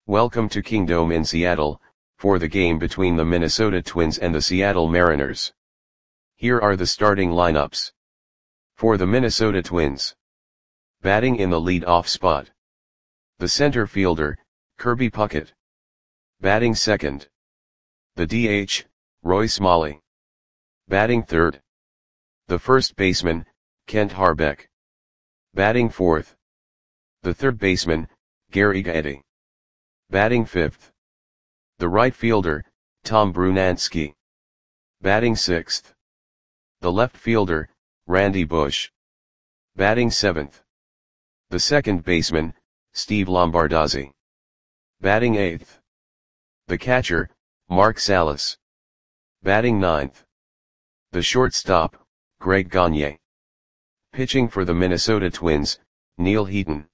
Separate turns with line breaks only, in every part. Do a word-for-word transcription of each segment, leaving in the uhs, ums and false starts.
Welcome to Kingdome in Seattle, for the game between the Minnesota Twins and the Seattle Mariners. Here are the starting lineups. For the Minnesota Twins. Batting in the lead-off spot. The center fielder, Kirby Puckett. Batting second. The D H, Roy Smalley. Batting third. The first baseman, Kent Hrbek. Batting fourth. The third baseman, Gary Gaetti. Batting fifth. The right fielder, Tom Brunansky. Batting sixth. The left fielder, Randy Bush. Batting seventh. The second baseman, Steve Lombardozzi. Batting eighth. The catcher, Mark Salas. Batting ninth. The shortstop, Greg Gagne. Pitching for the Minnesota Twins, Neil Heaton.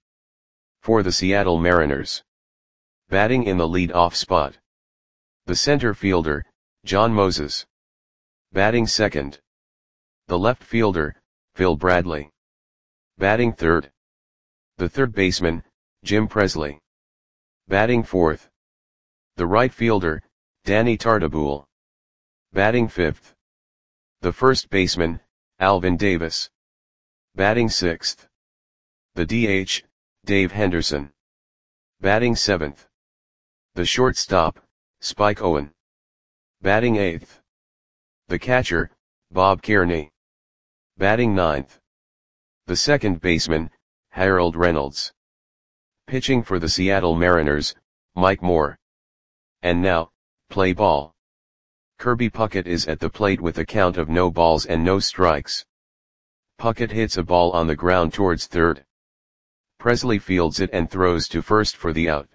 For the Seattle Mariners. Batting in the lead-off spot. The center fielder, John Moses. Batting second. The left fielder, Phil Bradley. Batting third. The third baseman, Jim Presley. Batting fourth. The right fielder, Danny Tartabull. Batting fifth. The first baseman, Alvin Davis. Batting sixth. The D H, Dave Henderson. Batting seventh. The shortstop, Spike Owen. Batting eighth. The catcher, Bob Kearney. Batting ninth. The second baseman, Harold Reynolds. Pitching for the Seattle Mariners, Mike Moore. And now, play ball. Kirby Puckett is at the plate with a count of no balls and no strikes. Puckett hits a ball on the ground towards third. Presley fields it and throws to first for the out.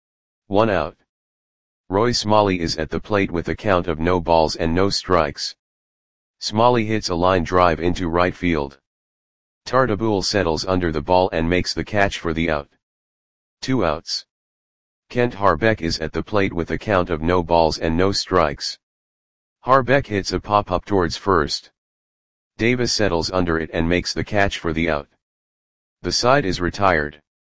One out. Roy Smalley is at the plate with a count of no balls and no strikes. Smalley hits a line drive into right field. Tartabull settles under the ball and makes the catch for the out. Two outs. Kent Hrbek is at the plate with a count of no balls and no strikes. Hrbek hits a pop-up towards first. Davis settles under it and makes the catch for the out. The side is retired.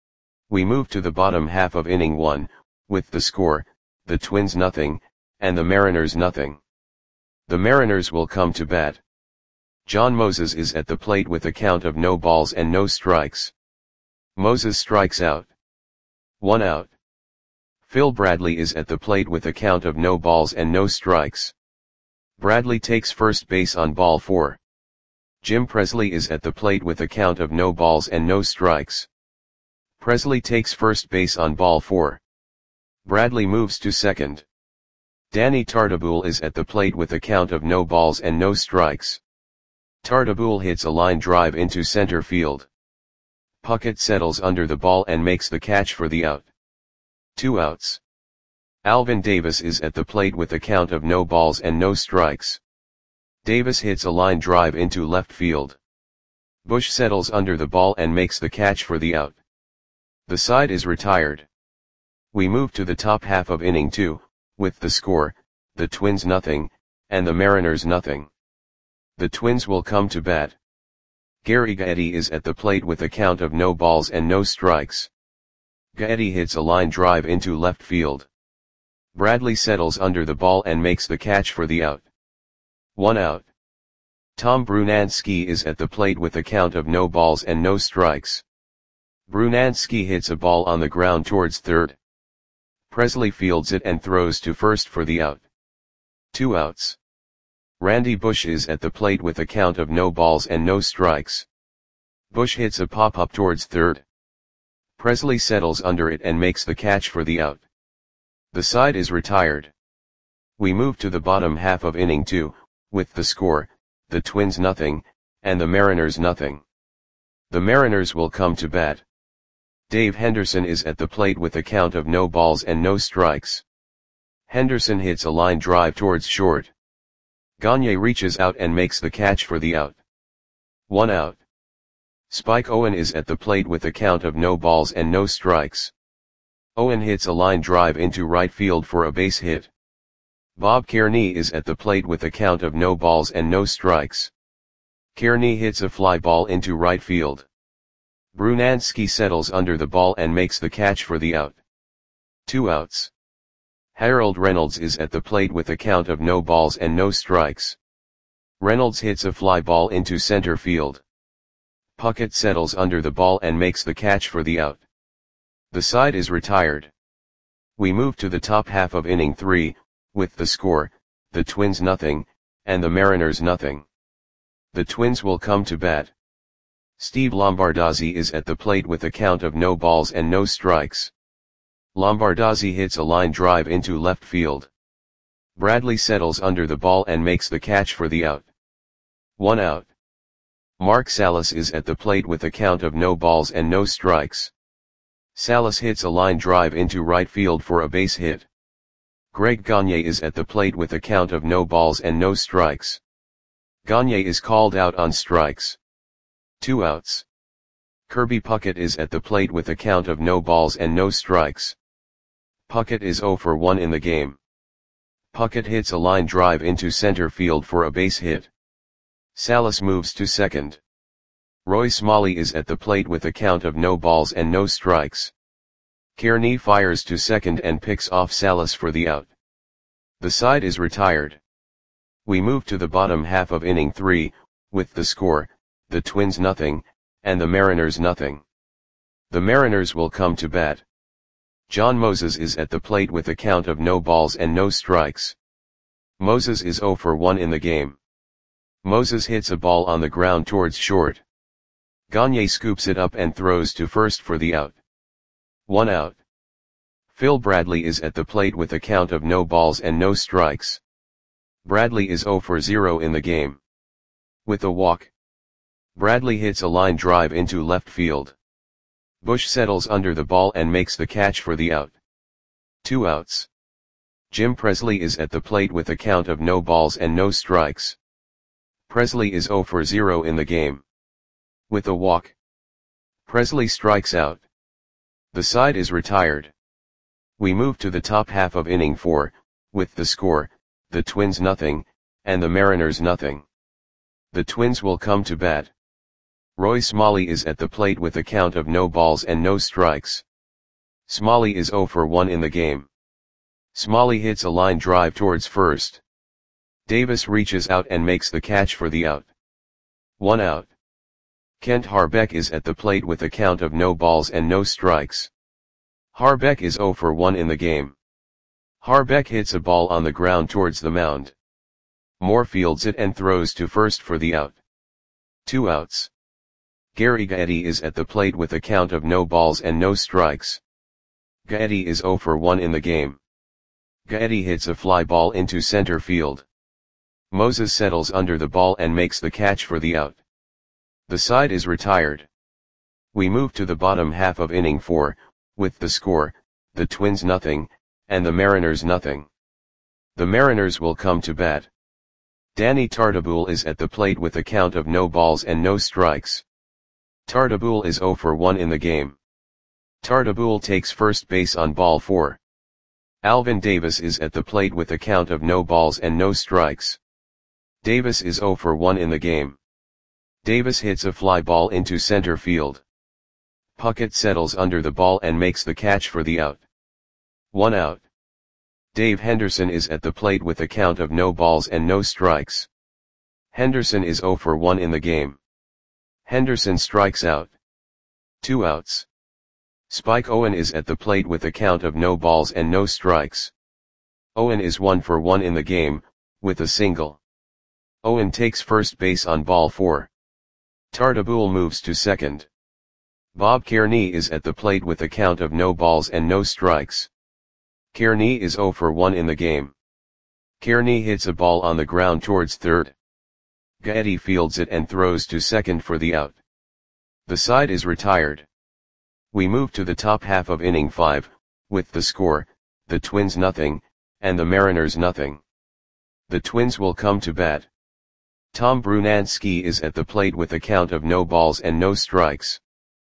We move to the bottom half of inning one, with the score, the Twins nothing, and the Mariners nothing. The Mariners will come to bat. John Moses is at the plate with a count of no balls and no strikes. Moses strikes out. One out. Phil Bradley is at the plate with a count of no balls and no strikes. Bradley takes first base on ball four. Jim Presley is at the plate with a count of no balls and no strikes. Presley takes first base on ball four. Bradley moves to second. Danny Tartabull is at the plate with a count of no balls and no strikes. Tartabull hits a line drive into center field. Puckett settles under the ball and makes the catch for the out. Two outs. Alvin Davis is at the plate with a count of no balls and no strikes. Davis hits a line drive into left field. Bush settles under the ball and makes the catch for the out. The side is retired. We move to the top half of inning two, with the score, the Twins nothing, and the Mariners nothing. The Twins will come to bat. Gary Gaetti is at the plate with a count of no balls and no strikes. Gaetti hits a line drive into left field. Bradley settles under the ball and makes the catch for the out. One out. Tom Brunansky is at the plate with a count of no balls and no strikes. Brunansky hits a ball on the ground towards third. Presley fields it and throws to first for the out. Two outs. Randy Bush is at the plate with a count of no balls and no strikes. Bush hits a pop-up towards third. Presley settles under it and makes the catch for the out. The side is retired. We move to the bottom half of inning two, with the score, the Twins nothing, and the Mariners nothing. The Mariners will come to bat. Dave Henderson is at the plate with a count of no balls and no strikes. Henderson hits a line drive towards short. Gagne reaches out and makes the catch for the out. One out. Spike Owen is at the plate with a count of no balls and no strikes. Owen hits a line drive into right field for a base hit. Bob Kearney is at the plate with a count of no balls and no strikes. Kearney hits a fly ball into right field. Brunansky settles under the ball and makes the catch for the out. Two outs. Harold Reynolds is at the plate with a count of no balls and no strikes. Reynolds hits a fly ball into center field. Puckett settles under the ball and makes the catch for the out. The side is retired. We move to the top half of inning three, with the score, the Twins nothing, and the Mariners nothing. The Twins will come to bat. Steve Lombardozzi is at the plate with a count of no balls and no strikes. Lombardozzi hits a line drive into left field. Bradley settles under the ball and makes the catch for the out. One out. Mark Salas is at the plate with a count of no balls and no strikes. Salas hits a line drive into right field for a base hit. Greg Gagne is at the plate with a count of no balls and no strikes. Gagne is called out on strikes. Two outs. Kirby Puckett is at the plate with a count of no balls and no strikes. Puckett is oh for one in the game. Puckett hits a line drive into center field for a base hit. Salas moves to second. Roy Smalley is at the plate with a count of no balls and no strikes. Kearney fires to second and picks off Salas for the out. The side is retired. We move to the bottom half of inning three, with the score, the Twins nothing, and the Mariners nothing. The Mariners will come to bat. John Moses is at the plate with a count of no balls and no strikes. Moses is oh for one in the game. Moses hits a ball on the ground towards short. Gagne scoops it up and throws to first for the out. One out. Phil Bradley is at the plate with a count of no balls and no strikes. Bradley is oh for zero in the game. With a walk. Bradley hits a line drive into left field. Bush settles under the ball and makes the catch for the out. Two outs. Jim Presley is at the plate with a count of no balls and no strikes. Presley is oh for zero in the game. With a walk. Presley strikes out. The side is retired. We move to the top half of inning four, with the score, the Twins nothing, and the Mariners nothing. The Twins will come to bat. Roy Smalley is at the plate with a count of no balls and no strikes. Smalley is oh for one in the game. Smalley hits a line drive towards first. Davis reaches out and makes the catch for the out. One out. Kent Harbeck is at the plate with a count of no balls and no strikes. Harbeck is oh for one in the game. Harbeck hits a ball on the ground towards the mound. Moore fields it and throws to first for the out. Two outs. Gary Gaetti is at the plate with a count of no balls and no strikes. Gaetti is oh for one in the game. Gaetti hits a fly ball into center field. Moses settles under the ball and makes the catch for the out. The side is retired. We move to the bottom half of inning four, with the score, the Twins nothing, and the Mariners nothing. The Mariners will come to bat. Danny Tartabull is at the plate with a count of no balls and no strikes. Tartabull is oh for one in the game. Tartabull takes first base on ball four. Alvin Davis is at the plate with a count of no balls and no strikes. Davis is oh for one in the game. Davis hits a fly ball into center field. Puckett settles under the ball and makes the catch for the out. One out. Dave Henderson is at the plate with a count of no balls and no strikes. Henderson is oh for one in the game. Henderson strikes out. Two outs. Spike Owen is at the plate with a count of no balls and no strikes. Owen is one for one in the game, with a single. Owen takes first base on ball four. Tartabull moves to second. Bob Kearney is at the plate with a count of no balls and no strikes. Kearney is oh for one in the game. Kearney hits a ball on the ground towards third. Gaetti fields it and throws to second for the out. The side is retired. We move to the top half of inning five, with the score, the Twins nothing, and the Mariners nothing. The Twins will come to bat. Tom Brunansky is at the plate with a count of no balls and no strikes.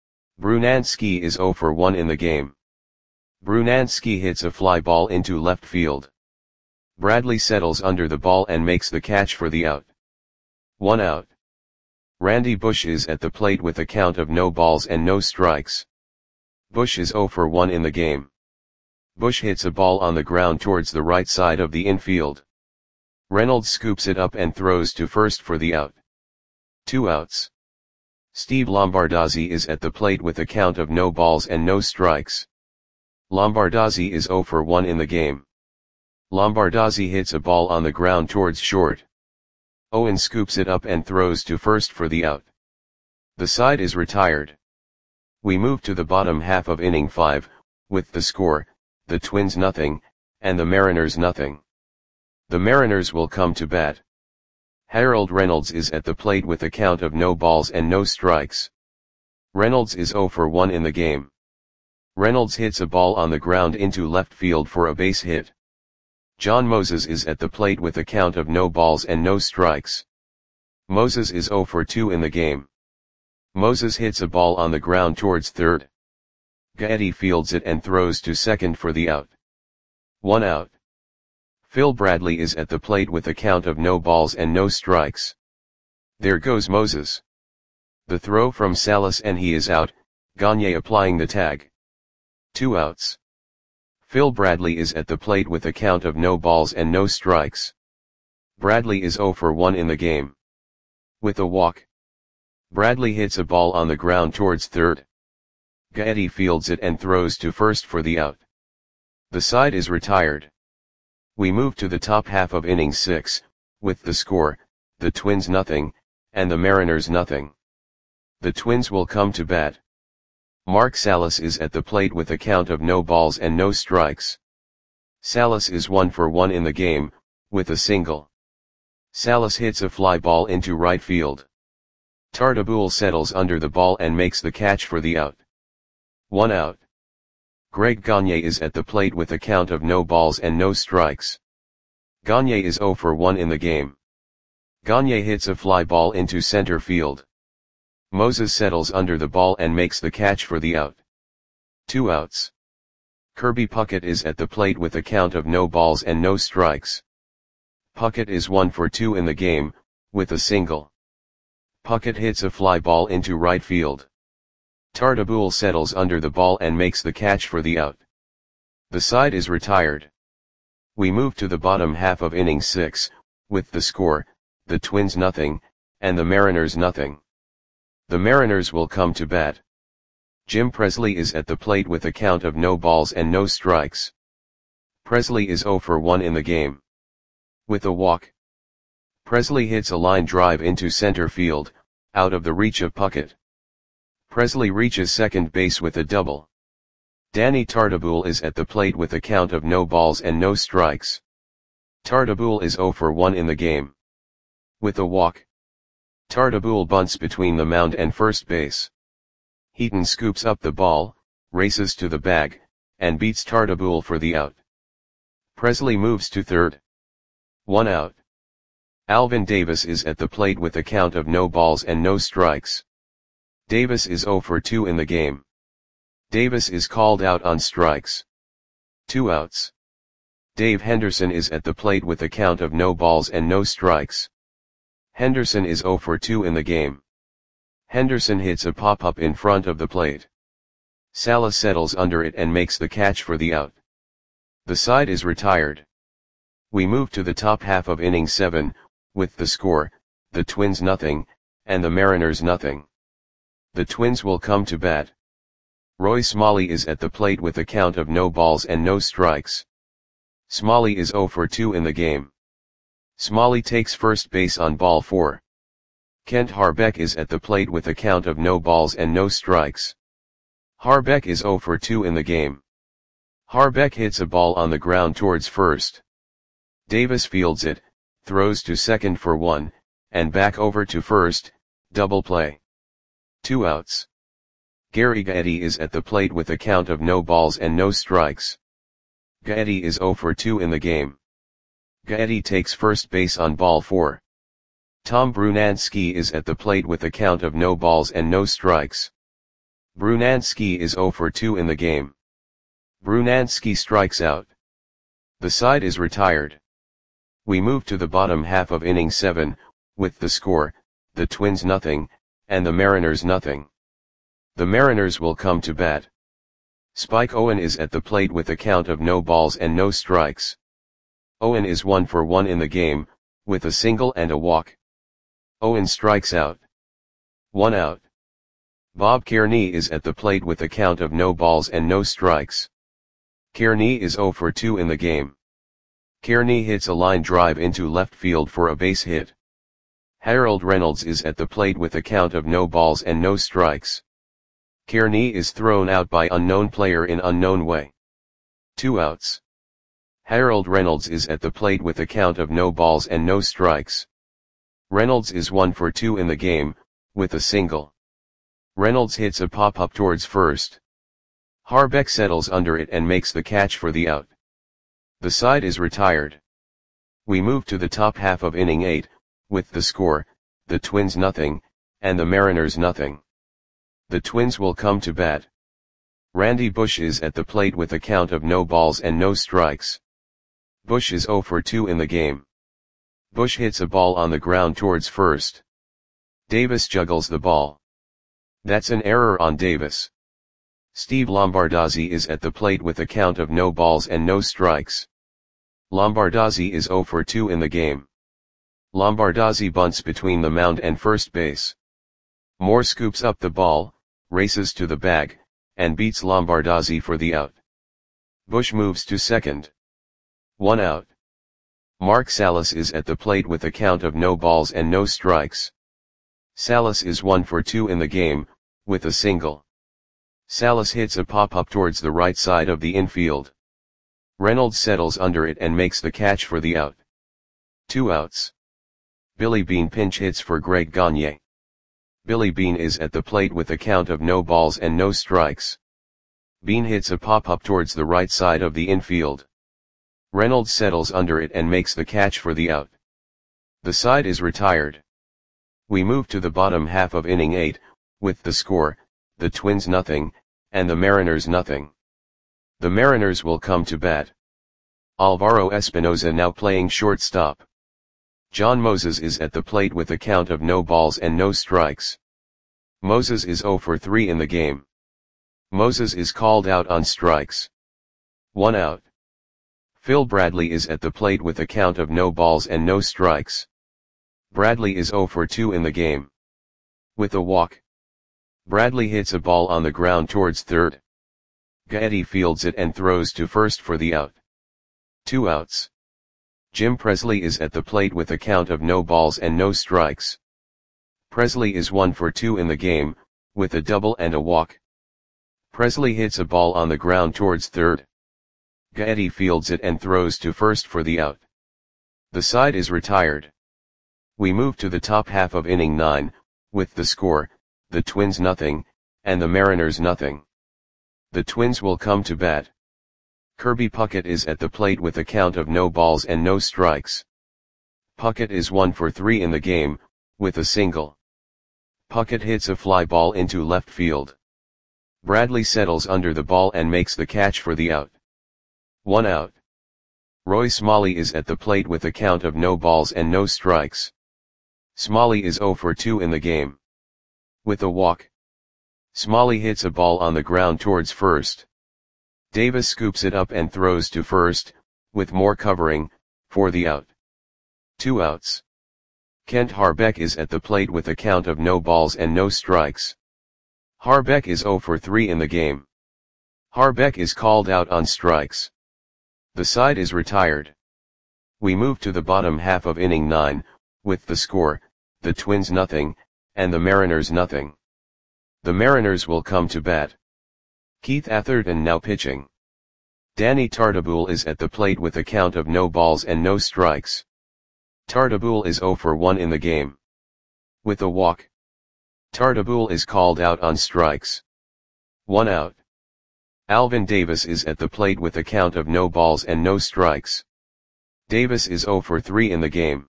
Brunansky is oh for one in the game. Brunansky hits a fly ball into left field. Bradley settles under the ball and makes the catch for the out. One out. Randy Bush is at the plate with a count of no balls and no strikes. Bush is oh for one in the game. Bush hits a ball on the ground towards the right side of the infield. Reynolds scoops it up and throws to first for the out. Two outs. Steve Lombardozzi is at the plate with a count of no balls and no strikes. Lombardozzi is oh for one in the game. Lombardozzi hits a ball on the ground towards short. Owen scoops it up and throws to first for the out. The side is retired. We move to the bottom half of inning five, with the score, the Twins nothing, and the Mariners nothing. The Mariners will come to bat. Harold Reynolds is at the plate with a count of no balls and no strikes. Reynolds is oh for one in the game. Reynolds hits a ball on the ground into left field for a base hit. John Moses is at the plate with a count of no balls and no strikes. Moses is oh for two in the game. Moses hits a ball on the ground towards third. Gaetti fields it and throws to second for the out. One out. Phil Bradley is at the plate with a count of no balls and no strikes. There goes Moses. The throw from Salas and he is out, Gagne applying the tag. Two outs. Phil Bradley is at the plate with a count of no balls and no strikes. Bradley is oh for one in the game. With a walk. Bradley hits a ball on the ground towards third. Gaetti fields it and throws to first for the out. The side is retired. We move to the top half of inning six, with the score, the Twins nothing, and the Mariners nothing. The Twins will come to bat. Mark Salas is at the plate with a count of no balls and no strikes. Salas is one for one in the game, with a single. Salas hits a fly ball into right field. Tartabull settles under the ball and makes the catch for the out. One out. Greg Gagne is at the plate with a count of no balls and no strikes. Gagne is oh for one in the game. Gagne hits a fly ball into center field. Moses settles under the ball and makes the catch for the out. Two outs. Kirby Puckett is at the plate with a count of no balls and no strikes. Puckett is one for two in the game, with a single. Puckett hits a fly ball into right field. Tartabull settles under the ball and makes the catch for the out. The side is retired. We move to the bottom half of inning six, with the score, the Twins nothing, and the Mariners nothing. The Mariners will come to bat. Jim Presley is at the plate with a count of no balls and no strikes. Presley is oh for one in the game. With a walk. Presley hits a line drive into center field, out of the reach of Puckett. Presley reaches second base with a double. Danny Tartabull is at the plate with a count of no balls and no strikes. Tartabull is oh for one in the game. With a walk. Tartabull bunts between the mound and first base. Heaton scoops up the ball, races to the bag, and beats Tartabull for the out. Presley moves to third. One out. Alvin Davis is at the plate with a count of no balls and no strikes. Davis is oh for two in the game. Davis is called out on strikes. Two outs. Dave Henderson is at the plate with a count of no balls and no strikes. Henderson is oh for two in the game. Henderson hits a pop-up in front of the plate. Salas settles under it and makes the catch for the out. The side is retired. We move to the top half of inning seven, with the score, the Twins nothing, and the Mariners nothing. The Twins will come to bat. Roy Smalley is at the plate with a count of no balls and no strikes. Smalley is oh for two in the game. Smalley takes first base on ball four. Kent Harbeck is at the plate with a count of no balls and no strikes. Harbeck is oh for two in the game. Harbeck hits a ball on the ground towards first. Davis fields it, throws to second for one, and back over to first, double play. Two outs. Gary Gaetti is at the plate with a count of no balls and no strikes. Gaetti is oh for two in the game. Gaetti takes first base on ball four. Tom Brunansky is at the plate with a count of no balls and no strikes. Brunansky is oh for two in the game. Brunansky strikes out. The side is retired. We move to the bottom half of inning seven, with the score, the Twins nothing, and the Mariners nothing. The Mariners will come to bat. Spike Owen is at the plate with a count of no balls and no strikes. Owen is one for one in the game, with a single and a walk. Owen strikes out. One out. Bob Kearney is at the plate with a count of no balls and no strikes. Kearney is zero for two in the game. Kearney hits a line drive into left field for a base hit. Harold Reynolds is at the plate with a count of no balls and no strikes. Kearney is thrown out by unknown player in unknown way. Two outs. Harold Reynolds is at the plate with a count of no balls and no strikes. Reynolds is one for two in the game, with a single. Reynolds hits a pop-up towards first. Harbeck settles under it and makes the catch for the out. The side is retired. We move to the top half of inning eight, with the score, the Twins nothing, and the Mariners nothing. The Twins will come to bat. Randy Bush is at the plate with a count of no balls and no strikes. Bush is zero for two in the game. Bush hits a ball on the ground towards first. Davis juggles the ball. That's an error on Davis. Steve Lombardozzi is at the plate with a count of no balls and no strikes. Lombardozzi is zero for two in the game. Lombardozzi bunts between the mound and first base. Moore scoops up the ball, races to the bag, and beats Lombardozzi for the out. Bush moves to second. One out. Mark Salas is at the plate with a count of no balls and no strikes. Salas is one for two in the game, with a single. Salas hits a pop-up towards the right side of the infield. Reynolds settles under it and makes the catch for the out. Two outs. Billy Beane pinch hits for Greg Gagne. Billy Beane is at the plate with a count of no balls and no strikes. Beane hits a pop-up towards the right side of the infield. Reynolds settles under it and makes the catch for the out. The side is retired. We move to the bottom half of inning eight, with the score, the Twins nothing, and the Mariners nothing. The Mariners will come to bat. Alvaro Espinoza now playing shortstop. John Moses is at the plate with a count of no balls and no strikes. Moses is zero for three in the game. Moses is called out on strikes. One out. Phil Bradley is at the plate with a count of no balls and no strikes. Bradley is zero for two in the game. With a walk. Bradley hits a ball on the ground towards third. Gaetti fields it and throws to first for the out. Two outs. Jim Presley is at the plate with a count of no balls and no strikes. Presley is one for two in the game, with a double and a walk. Presley hits a ball on the ground towards third. Gaetti fields it and throws to first for the out. The side is retired. We move to the top half of inning nine, with the score, the Twins nothing, and the Mariners nothing. The Twins will come to bat. Kirby Puckett is at the plate with a count of no balls and no strikes. Puckett is one for three in the game, with a single. Puckett hits a fly ball into left field. Bradley settles under the ball and makes the catch for the out. One out. Roy Smalley is at the plate with a count of no balls and no strikes. Smalley is zero for two in the game. With a walk. Smalley hits a ball on the ground towards first. Davis scoops it up and throws to first, with Moore covering, for the out. Two outs. Kent Harbeck is at the plate with a count of no balls and no strikes. Harbeck is zero for three in the game. Harbeck is called out on strikes. The side is retired. We move to the bottom half of inning nine, with the score, the Twins nothing, and the Mariners nothing. The Mariners will come to bat. Keith Atherton now pitching. Danny Tartabull is at the plate with a count of no balls and no strikes. Tartabull is zero for one in the game. With a walk. Tartabull is called out on strikes. One out. Alvin Davis is at the plate with a count of no balls and no strikes. Davis is zero for three in the game.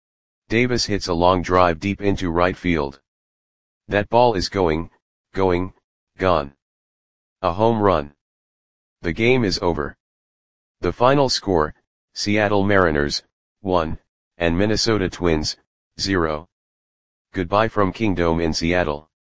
Davis hits a long drive deep into right field. That ball is going, going, gone. A home run. The game is over. The final score, Seattle Mariners, one, and Minnesota Twins, zero. Goodbye from Kingdome in Seattle.